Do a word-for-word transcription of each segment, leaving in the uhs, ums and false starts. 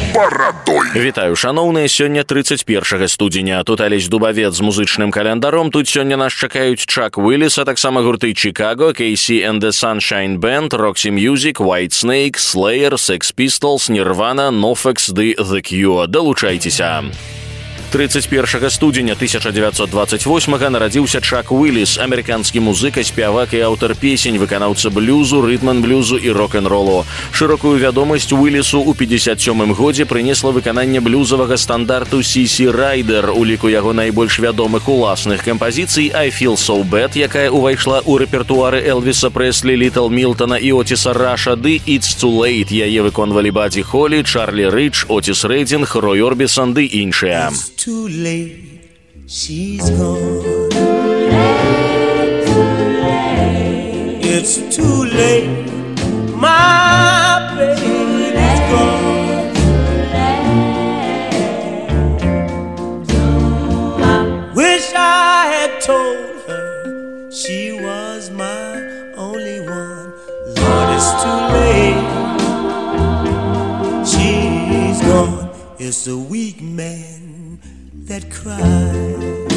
барадой. Вітаю, шаноўныя, сёння тридцать першага студзеня. Тут Алесь Дубавец з музычным календаром. Тут сёння нас чакаюць Чак Уиллис, а таксама гурты Chicago, Casey and the Sunshine Band, Roxy Music, White Snake, Slayer, Sex Pistols, Nirvana, NoFX ды The Cure. Далучайцеся. тридцать першага студзеня тысяча девятьсот двадцать восьмага нарадзіўся Чак Уиллис, амерыканскі музыка, спявак і аўтар песень, выканаўца блюзу, рытм-н-блюзу і рок-н-ролу. Шырокую вядомасць Уиллису ў пятьдесят сёмым годзе прынесла выкананне блюзавага стандарту Си Си Райдер, у ліку яго найбольш вядомых уласных кампазіцый I Feel So Bad, якая ўвайшла ў рэпертуары Элвіса Прэслі, Літл Мілтона і Отіса Раша, ды It's Too Late, яе выконвалі Бадді Холі, Чарлі Рыдж, Отіс Рэдзінг, Рой Орбісон ды іншыя. Too late, she's gone. It's too late, my baby's gone. Wish I had told her she was my only one. Lord, it's too late, she's gone. It's a weak man that cried.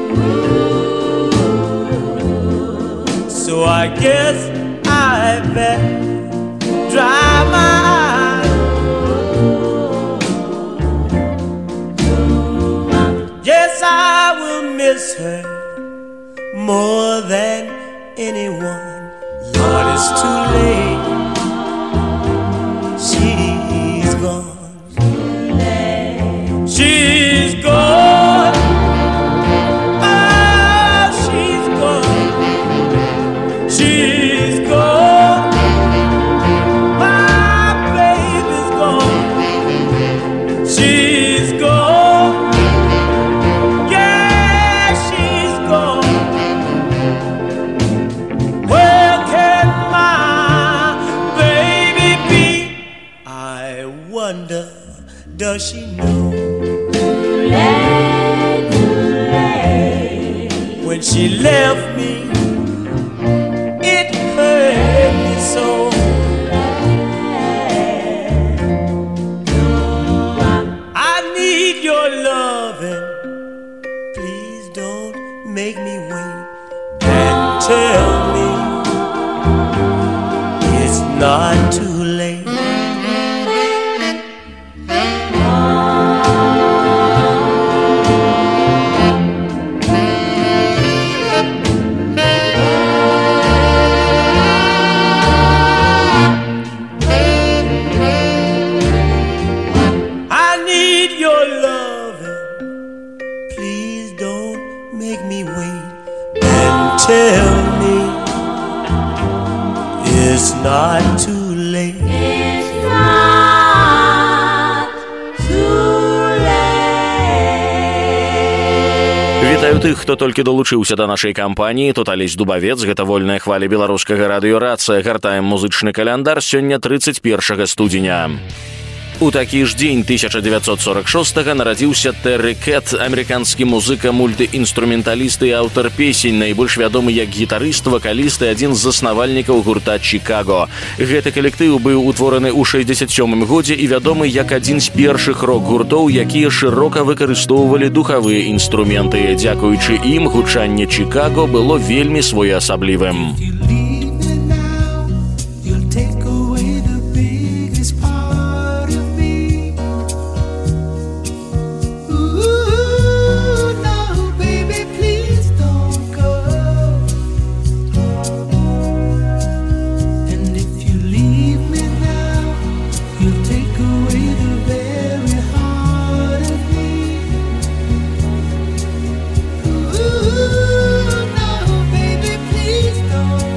So I guess I better dry my eyes. Yes, I will miss her more than anyone. Lord, it's too late, she's gone. She's gone. Oh, she's gone. She's gone. My baby's gone. She's gone. Yeah, she's gone. Where can my baby be? I wonder, does she know? When she left me, it hurt me so. I need your loving. Please don't make me wait and tell me it's not too late. Tell me it's not too late. It's not too late. Вітаю тых, хто толькі далучыўся да нашай кампаніі. Тут Алесь Дубавец, гэта вольная хваля беларускага радыё-рацыя. Гартаем музычны каляндар сёння тридцать першага студзеня. У такі ж дзень тысяча девятьсот сорок шостага нарадзіўся Тэрры Кэт, амерыканскі музыка, мультыінструменталіст і аўтар песень, найбольш вядомы як гітарыст, вакаліст і адзін з заснавальнікаў гурта Chicago. Гэты калектыў быў утвораны ў шэсцьдзесят сёмым годзе і вядомы як адзін з першых рок-гуртоў, якія шырока выкарыстоўвалі духавыя інструменты. Дзякуючы ім гучанне Chicago было вельмі своеасаблівым. Ooh, no, baby, please don't.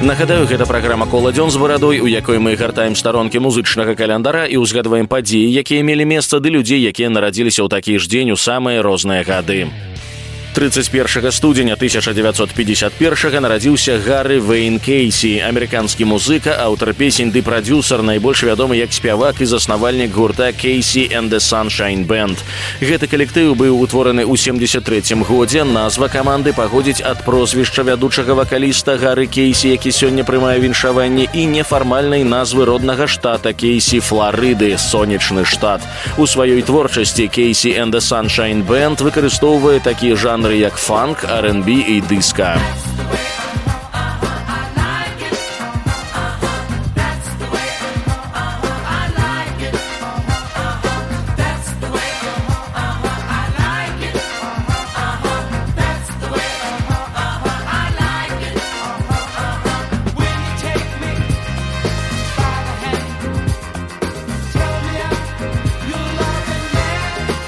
Нагадаю, гэта праграма «Кола дзён з барадой», у якой мы гартаем старонкі музычнага календара і ўзгадваем падзеі, якія мелі месца, ды людзей, якія нарадзіліся ў такі ж дзень у самыя розныя гады. тридцать первого студзеня тысяча девятьсот пятьдесят первого нарадзіўся Гаррі Вейн Кейсі, амерыканскі музыка, аўтар песень ды прадзюсар, найбольш вядомы як спявак і заснавальнік гурта Кейсі and the Sunshine Band. Гэты калектыў быў утвораны ў семьдесят третьем годзе. Назва каманды паходзіць ад прозвішча вядучага вакаліста Гаррі Кейсі, які сёння прымае віншаванне, і нефармальнай назвы роднага штата Кейсі, Фларыды, сонечны штат. У сваёй творчасці Кейсі and the Sunshine Band выкарыстоўвае такія жанры як фанк, ар энд би і дыска.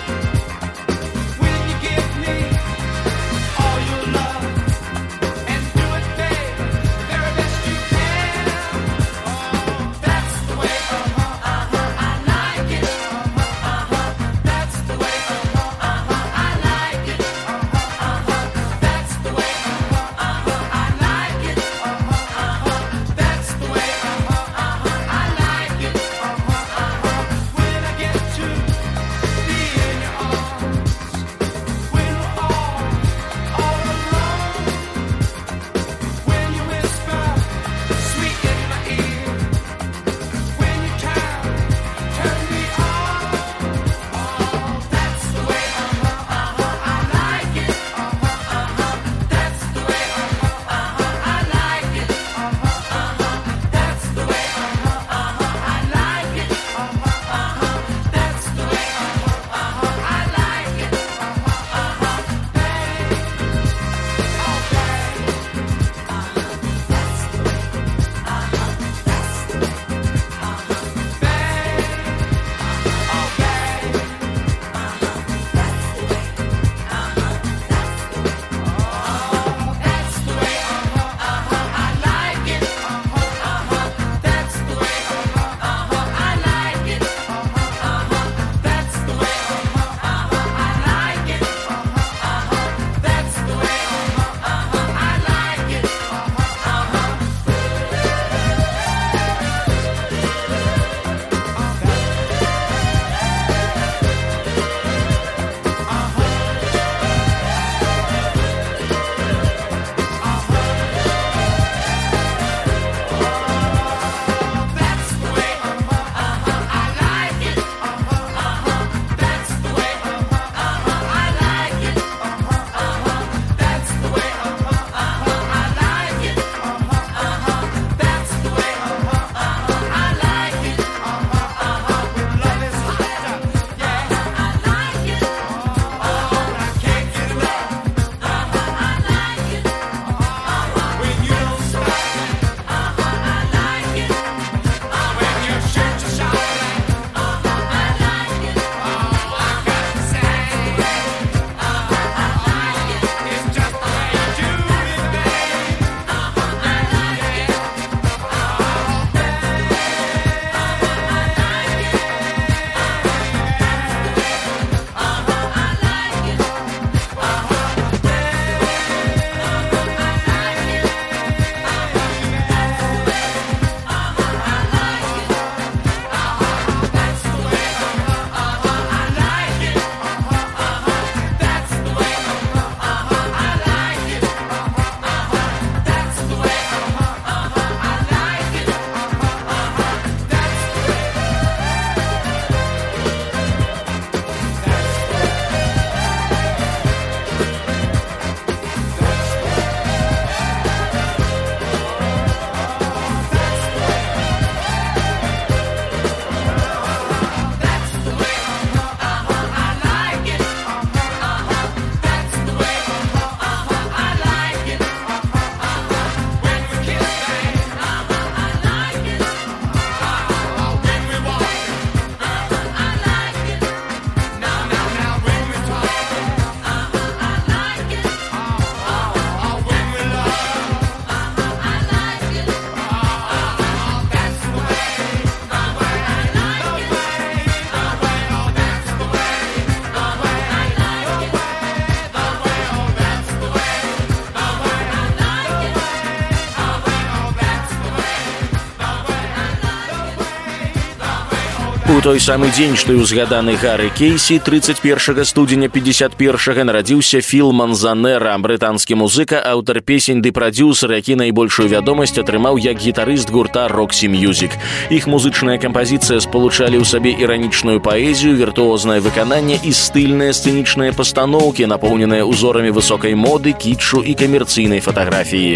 And У той самы дзень, што і ўзгаданы Гаррі Кейсі, тридцать першага студзеня пятьдесят першага нарадзіўся Філ Манзанера, брытанскі музыка, аўтар песень ды прадзюсер, які найбольшую вядомасць атрымаў як гітарыст гурта Roxy Music. Іх музычная кампазіцыя спалучалі ў сабе іранічную паэзію, віртуознае выкананне і стыльныя сцэнічныя пастаноўкі, напоўненыя узорамі высокай моды, кітчу і камерцыйнай фатаграфіі.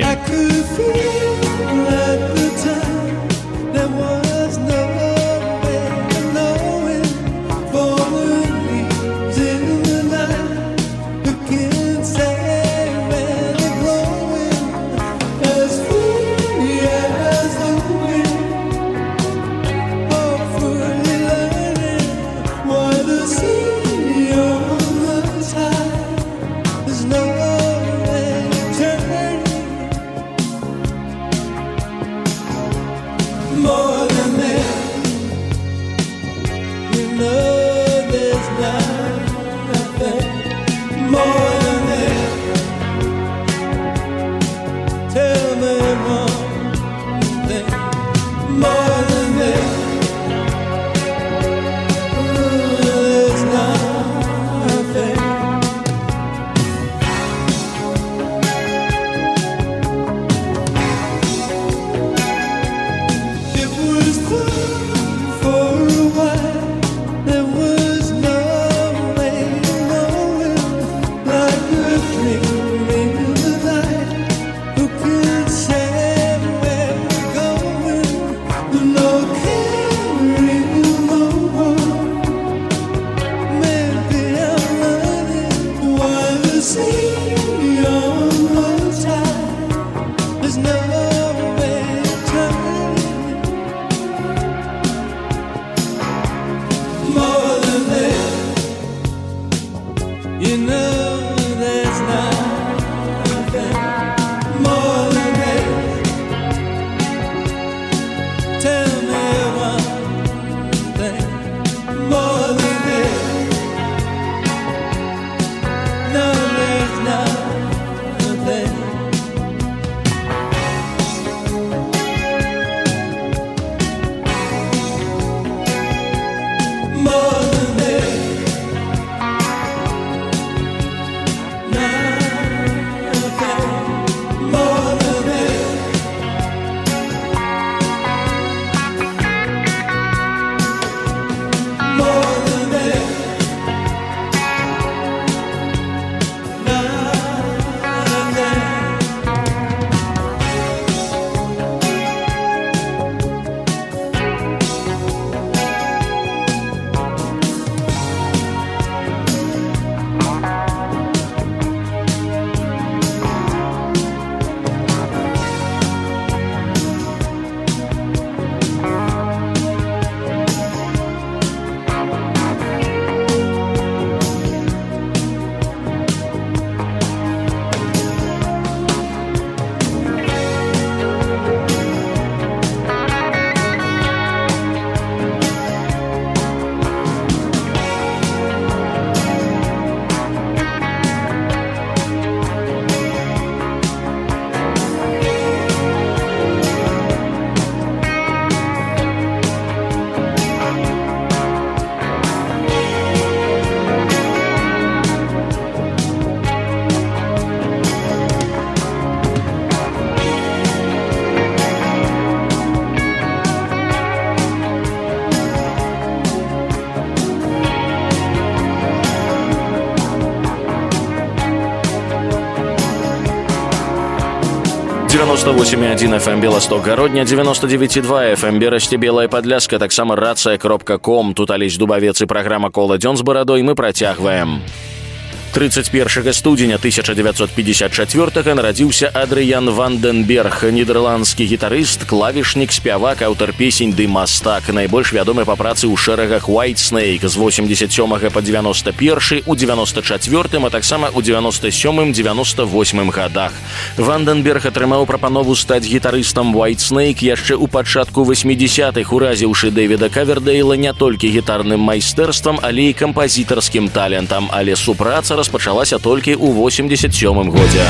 девяносто восемь и один эф эм Белосток Городня, девяносто девять и два эф эм Берасце Белая Падляска, таксама рация кропка ком. Тут Алесь Дубавец и программа «Кола дзён з барадой» мы працягваем. тридцать першага студзеня тысяча девятьсот пятьдесят четвёртага нарадзіўся Адрыян Ванденберг, нідерландскі гітарыст, клавішнік, спявак, аўтар песень ды мастак. Найбольш вядомы па працы ў шэрагах Whitesnake з восемьдесят сёмага па девяносто першы, у девяносто четвёртым, а таксама ў девяносто сёмым девяносто восьмым гадах. Ванденберг атрымаў прапанову стаць гітарыстам Whitesnake яшчэ ў пачатку восьмідзесятых, уразіўшы Дэвіда Кавердейла не толькі гітарным майстэрствам, але і кампазітарскім талентам, але супраца распачалася толькі ў восемьдесят сёмым годзе.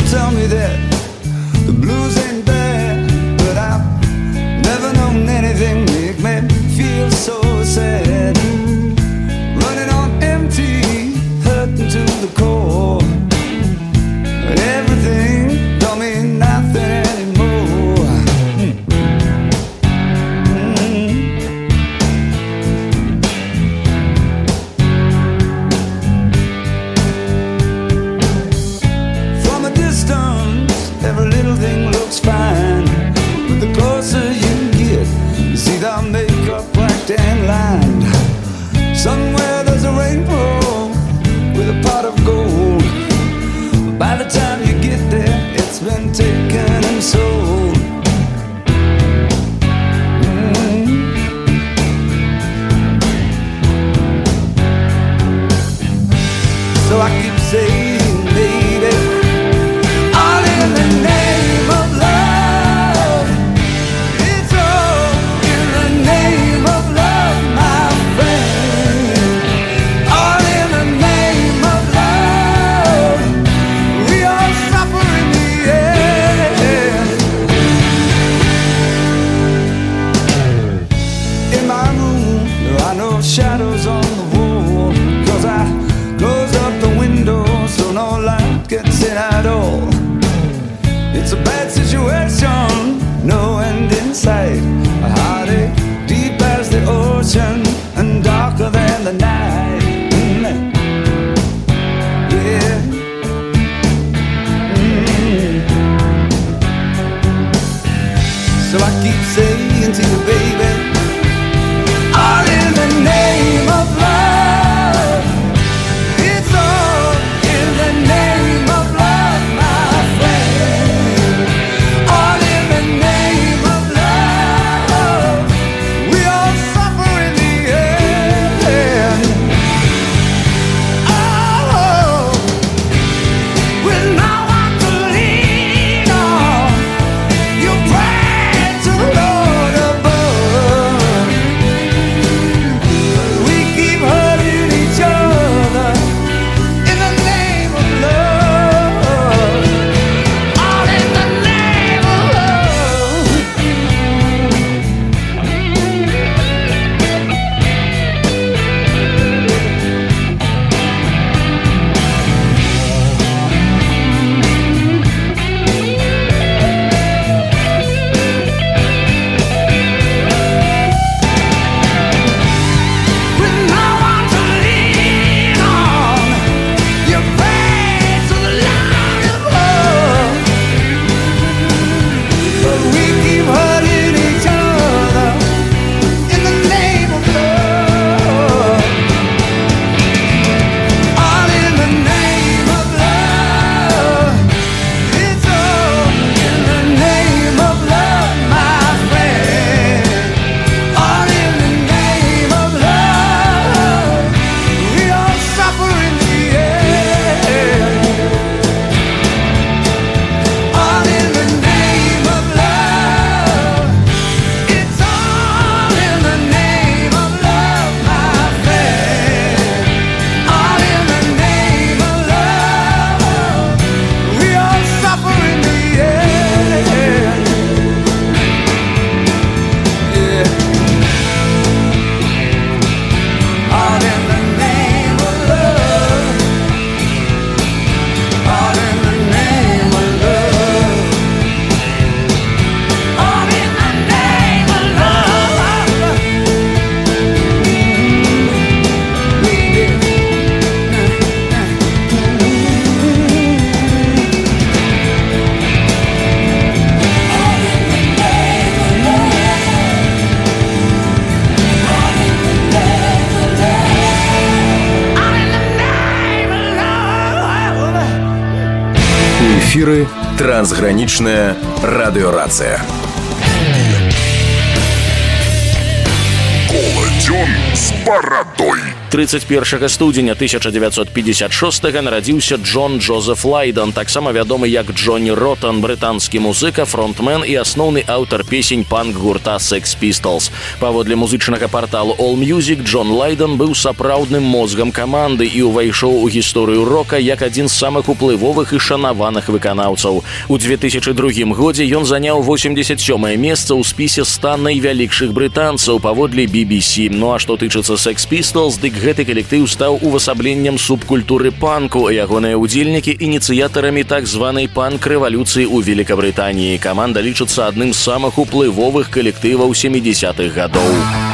tell me that the blues ain't bad, but I've never known anything make me feel so sad. Running on empty, hurting to the core, but everything don't mean nothing anymore. Mm-hmm. From a distance, every little thing looks fine, but the closer you get, you see the makeup cracked and lined. Somewhere there's a rainbow with a pot of gold. By the time you get there, it's been taken and sold. Mm-hmm. So I keep saying, baby, all in the name of love. It's all in the name of love, my friend. All in the name of love. We all suffer in the end. In my room, there are no shadows on the wall, 'cause I closed up the window so no light gets in at all. It's a bad situation, no end in sight. A heartache deep as the ocean and darker than the night. Mm. Yeah. Mm. So I keep saying to you, baby, all in the name of love. It's all in the name of love, my friend. All in the name of love. We all suffer in the end. Oh, with no one to lean on, you pray to the Lord above. We keep hurting each other in the name of love. All in the name of love. With no one to lean on, you pray to the Lord above. But we keep hurting each other in the name of love. All in the name of love. It's all in the name of love, my friend. All in the name of love. We all suffer in the end. All in the name of love. It's all in the name of love, my friend. All in the name of love. We all suffer in the end. Yeah. All in the name of love. All in the name of love. All in the name of love. We did. Эфиры «Трансграничная радиорация». Колотен с бородой. тридцать першага студзеня тысяча девятьсот пятьдесят шостага нарадзіўся Джон Джозеф Лайден, таксама вядомы як Джонні Роттон, брытанскі музыка, фронтмен і асноўны аўтар песень панк-гурта Sex Pistols. Паводле музычнага парталу AllMusic, Джон Лайден быў сапраўдным мозгам каманды і ўвайшоў у гісторыю рока як адзін з самых уплывовых і шанаваных выканаўцаў. У две тысячи другім годзе ён заняў восемьдесят сёмае месца ў спісе ста найвялікшых брытанцаў паводле би би си. Ну а што тычыцца Sex Pistols, дык гэты калектыў стаў увасабленнем субкультуры панку, а ягоныя удзельнікі ініцыятарамі так званай панк-рэвалюцыі ў Великабрытаніі. Каманда лічыцца адным з самых уплывовых калектываў сямідзесятых гадоў.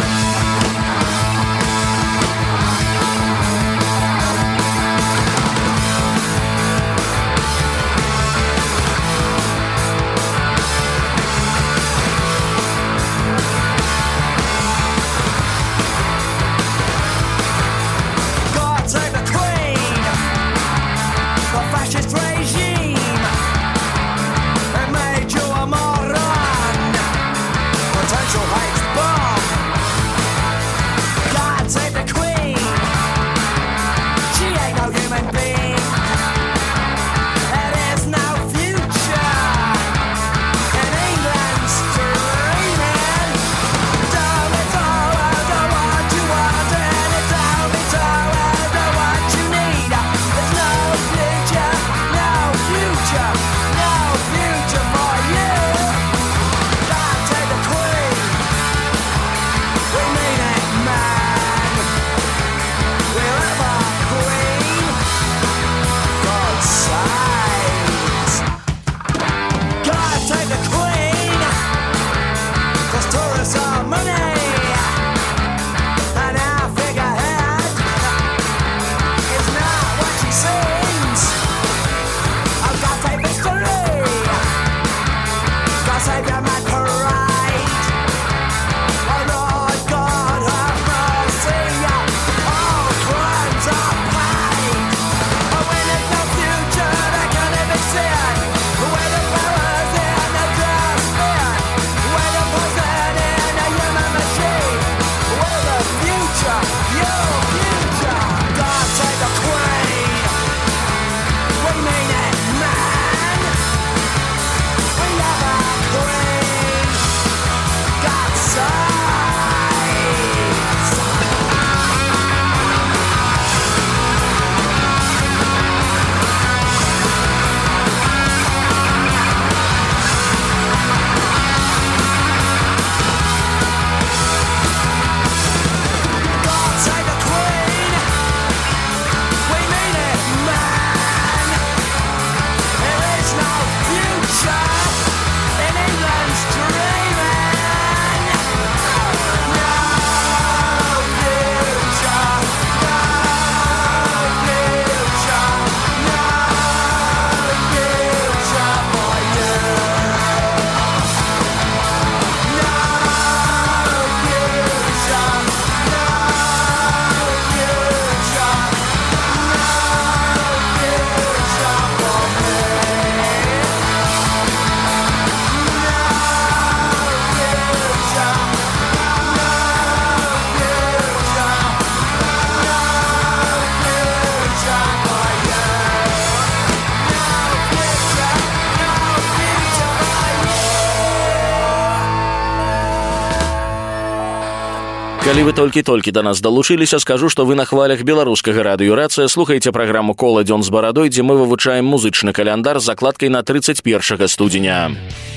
Калі вы толькі-толькі да нас далучыліся, скажу, што вы на хвалях беларускага радыёрацыя слухаеце праграму «Кола дзён з барадой», дзе мы вывучаем музычны каляндар з закладкай на тридцать першага студзеня.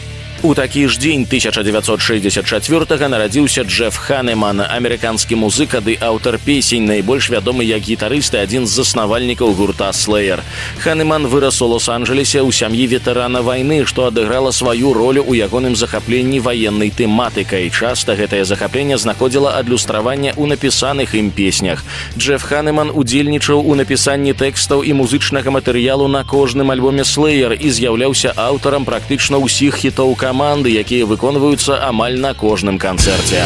У такі ж дзень тысяча девятьсот шестьдесят четвёртага нарадзіўся Джеф Ханеман, амерыканскі музыка ды аўтар песень, найбольш вядомы як гітарыст і адзін з заснавальнікаў гурта Slayer. Ханеман вырас у Лос-Анджелесе ў сям'і ветэрана вайны, што адыграла сваю ролю ў ягоным захапленні ваеннай тэматыкай. Часта гэтае захапленне знаходзіла адлюстраванне ў напісаных ім песнях. Джеф Ханеман удзельнічаў у напісанні тэкстаў і музычнага матэрыялу на кожным альбоме Slayer і з'яўляўся аўтарам практычна ўсіх хітоў каманды, якія выконваюцца амаль на кожным канцэрце.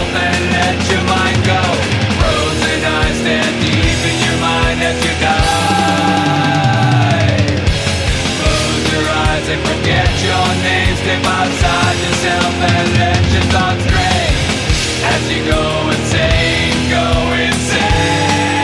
yourself and let your mind go. Frozen eyes stand deep in your mind as you die. Close your eyes and forget your name. Step outside yourself and let your thoughts stray. As you go insane, go insane.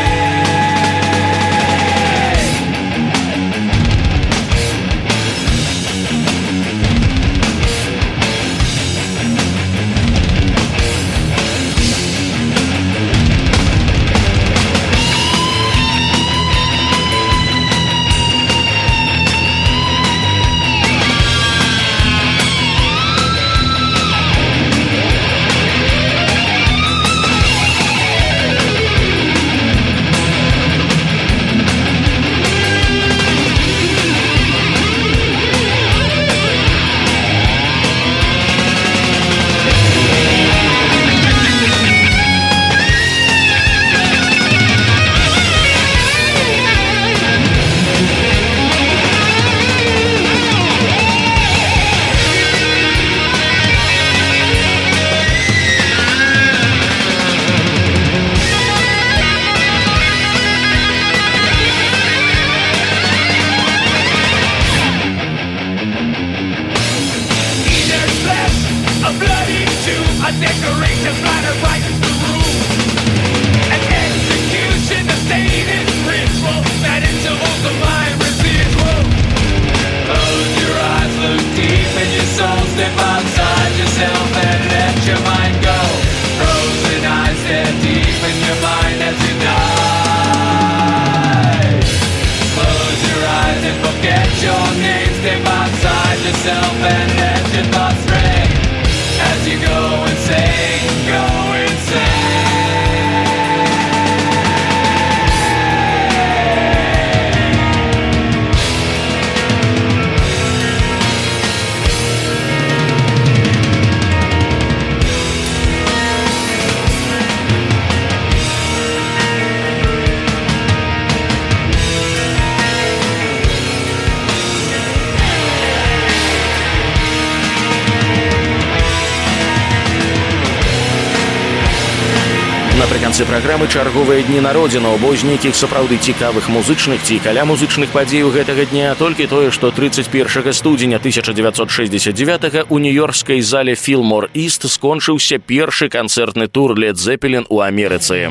Напрыканцы праграмы чарговыя дні народзінаў, бо з нейкіх сапраўды цікавых музычных ці каля музычных падзей гэтага дня толькі тое, што тридцать первого студзеня тысяча девятьсот шестьдесят девятого у нью-йоркскай зале Fillmore East скончыўся першы канцэртны тур Led Zeppelin у Амерыцы.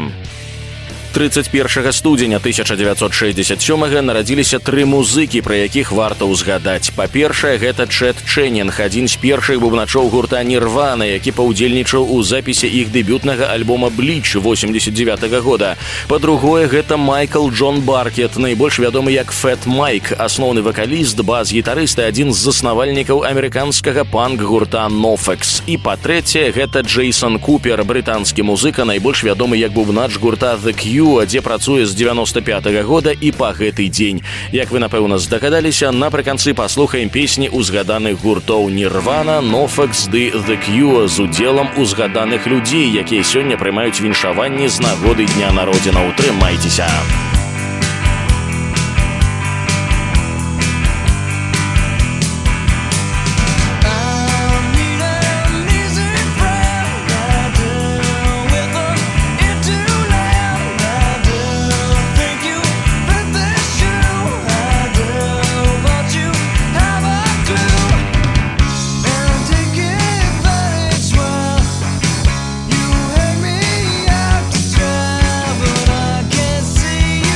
тридцать первого студзеня тысяча девятьсот шестьдесят седьмого нарадзіліся тры музыкі, пра якіх варта ўзгадаць. Па-першае, гэта Чэт Чэннінг, адзін з першых бубначоў гурта Nirvana, які паўдзельнічаў у запісе іх дэбютнага альбома Bleach восемьдесят девятого года. Па-другое, гэта Майкл Джон Баркет, найбольш вядомы як Fat Mike, асноўны вакаліст, бас-гітарыст і адзін з заснавальнікаў амерыканскага панк-гурта NoFX. І па-трэцяе, гэта Джейсон Купер, брытанскі музыка, найбольш вядомы як бубнач гурта The Cure, дзе працуе з девяносто пятого года і па гэты дзень. Як вы, напэўна, здагадаліся, напрыканцы паслухаем песні узгаданых гуртоў Nirvana, NoFX ды The Cure з удзелам узгаданых людзей, якія сёння прымаюць віншаванні з нагоды дня народзінаў. Трымайцеся! See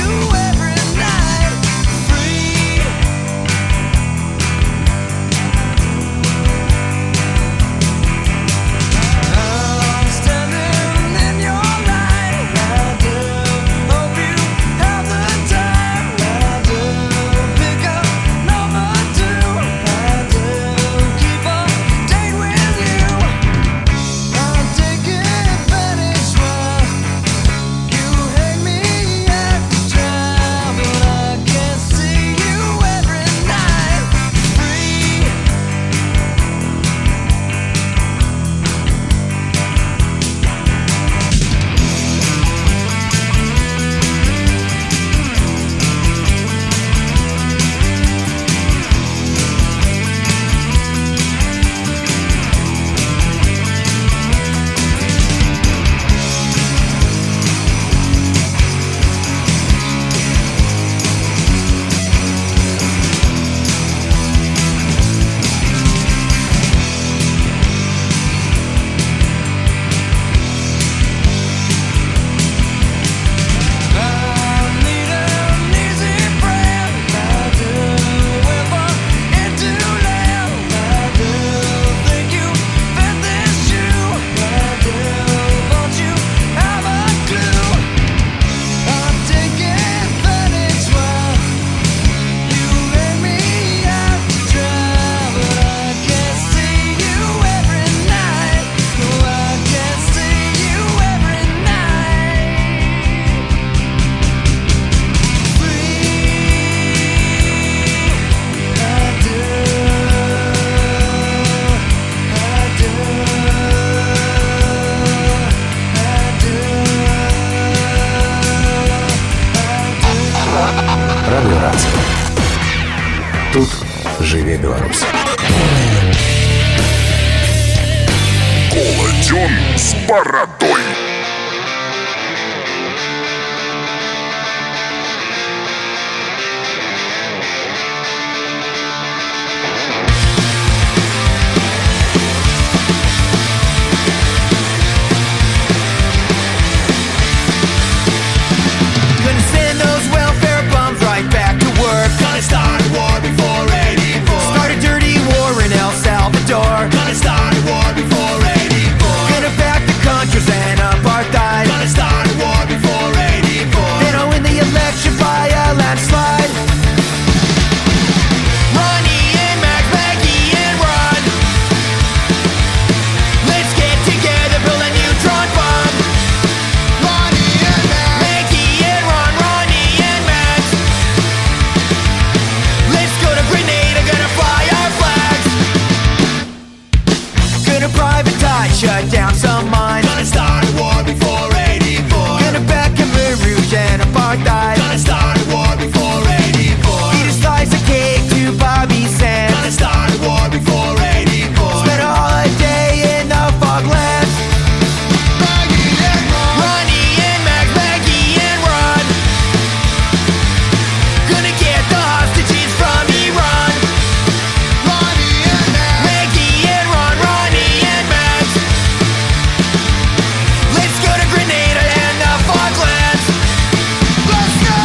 Тут жыве Беларусь. Колодён с бородой. Start a war before eighty-four. Start a dirty war in El Salvador. Gonna start a war before eighty-four. Gonna back the Contras and apartheid. Gonna start a war before eighty-four. Then I'll win the election by a landslide. Ronnie and Mac, Maggie and Ron. Let's get together, build a neutron bomb. Ronnie and Mac, Maggie and Ron, Ronnie and Max. Let's go to Grenada, gonna fly our flags. Gonna privatize, shut down some mines. Gonna start a war before eighty-four. Gonna back Khmer Rouge and apartheid. Gonna start a war before eighty-four. Eat a slice of cake to Bobby Sands. Gonna start a war before eighty-four. Spend a holiday in the Foglands. Maggie and Ron. Ronnie and Mac, Maggie and Ron. Gonna get the hostages from Iran. Ronnie and Mac, Maggie and Ron, Ronnie and Max. Let's go to Grenada and the Falklands. Let's go!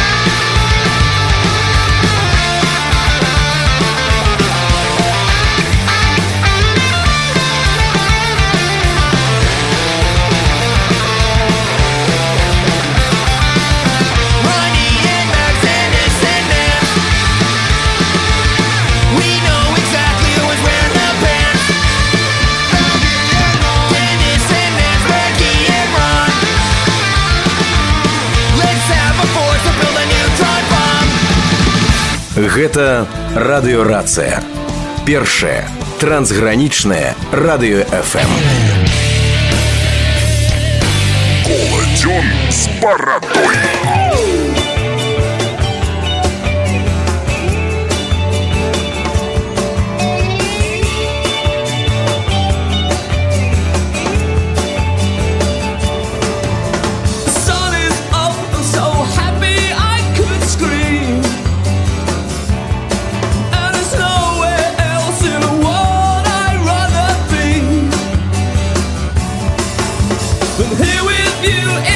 Ronnie and Max and his descendants. We know exactly who is wearing the pants. Dennis and Nance, Becky and Ron. Let's have a force to build a neutron bomb. Гэта радыёрацыя. Першае трансгранічнае радыё эф эм. Колодён с бородой. Sun is up, I'm so happy I could scream. And there's nowhere else in the world I'd rather be than here with you.